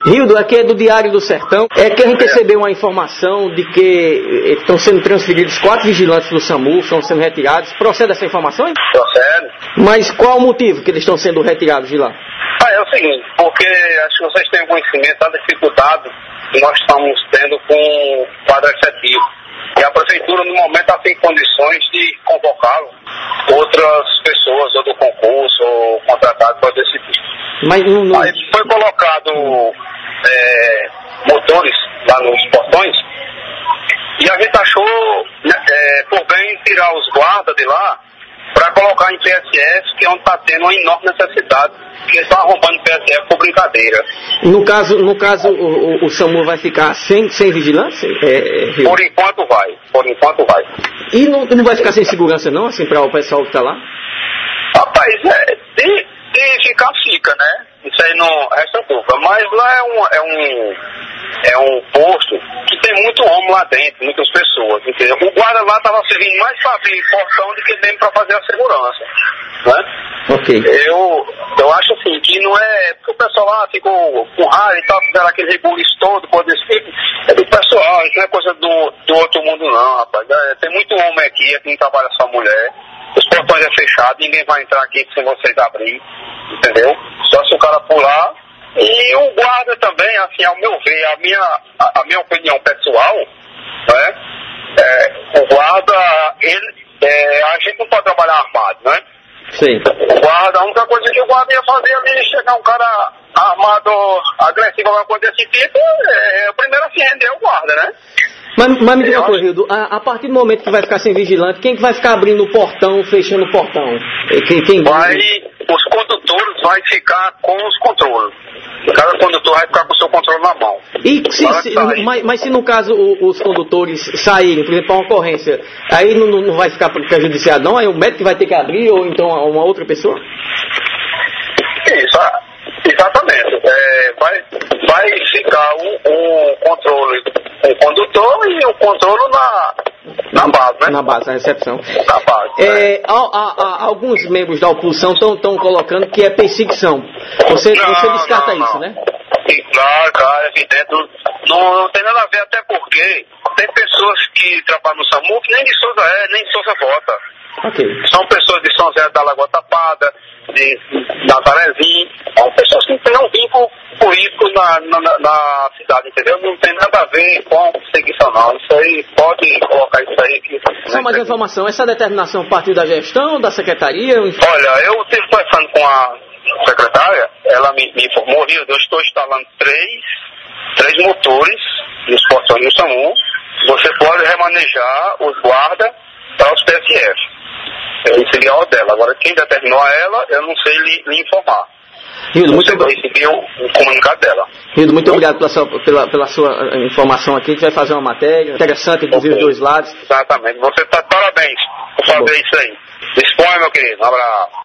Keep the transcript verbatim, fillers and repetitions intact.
Rildo, aqui é do Diário do Sertão. É que a gente recebeu uma informação de que estão sendo transferidos quatro vigilantes do SAMU, estão sendo retirados. Procede essa informação, hein? Procede. Mas qual o motivo que eles estão sendo retirados de lá? Ah, é o seguinte, porque acho que vocês têm conhecimento da dificuldade que nós estamos tendo com o quadro efetivo. E a prefeitura, no momento, está sem condições de convocar outras pessoas, ou do concurso, ou contratados para desse tipo. Mas não, não... Aí foi colocado é, motores lá nos portões, e a gente achou é, por bem tirar os guardas de lá para colocar em P S F, que é onde está tendo uma enorme necessidade, que eles estão arrombando P S F por brincadeira. No caso, no caso o, o, o SAMU vai ficar sem, sem vigilância? É, é, por enquanto vai, por enquanto vai. E não, não vai ficar sem segurança não, assim, para o pessoal que está lá? Rapaz, é, de, de ficar fica, né? Isso aí não resta dúvida. Mas lá é um, é um, é um posto que tem muito homem lá dentro, muitas pessoas, entendeu? O guarda lá estava servindo mais para abrir portão do que mesmo para fazer a segurança, né? Ok. Eu, eu acho assim, que não é... Porque o pessoal lá ficou com raiva e tal, fizeram aquele rebuliço todo, coisa desse tipo. É do pessoal, isso não é coisa do, do outro mundo não, rapaz. É, tem muito homem aqui, aqui não trabalha só mulher. Os portões é fechado, ninguém vai entrar aqui sem vocês abrir, entendeu? Só se o cara pular. E o guarda também, assim, ao meu ver, a minha, a, a minha opinião pessoal, né? É, o guarda, ele, é, a gente não pode trabalhar armado, né? Sim. O guarda, a única coisa que o guarda ia fazer ali, chegar um cara armado, agressivo, alguma coisa desse tipo, é, é o primeiro a se render é o guarda, né? Mas, mas me diga uma coisa, Rildo, a, a partir do momento que vai ficar sem vigilante, quem que vai ficar abrindo o portão, fechando o portão? Quem, quem... Vai, os condutores vão ficar com os controles. Cada condutor vai ficar com o seu controle na mão. E se, se, mas, mas se no caso o, os condutores saírem, por exemplo, para uma ocorrência, aí não, não vai ficar prejudiciado não? Aí o médico vai ter que abrir ou então uma outra pessoa? Isso, exatamente. É, vai, vai ficar o, o controle com o condutor e o controle na, na base, né? Na base, na recepção. Na base. É, é. A, a, a, alguns membros da oposição estão colocando que é perseguição. Você, não, você descarta não, isso, não. né? Sim, claro, claro, é evidente. Não, não tem nada a ver, até porque tem pessoas que trabalham no SAMU que nem de Souza é, nem de Souza vota. Okay. São pessoas de São José da Lagoa Tapada, de Nazarezinho, são pessoas que têm um vínculo político na, na, na cidade, entendeu? Não tem nada a ver com perseguição, não. Isso aí, pode colocar isso aí. Que, Só mais informação, essa determinação partiu da gestão, da secretaria? Olha, eu estive conversando com a secretária, ela me, me informou, eu estou instalando três, três motores nos portões do SAMU, você pode remanejar os guardas para os P S F. Isso seria a dela. Agora, quem determinou a ela, eu não sei lhe, lhe informar. Rildo, muito obrigado. Recebi o, o comunicado dela. Rildo, muito obrigado pela sua, pela, pela sua informação aqui. A gente vai fazer uma matéria interessante, inclusive okay. Os dois lados. Exatamente. Você está de parabéns por fazer tá isso aí. Dispõe, meu querido. Um abraço.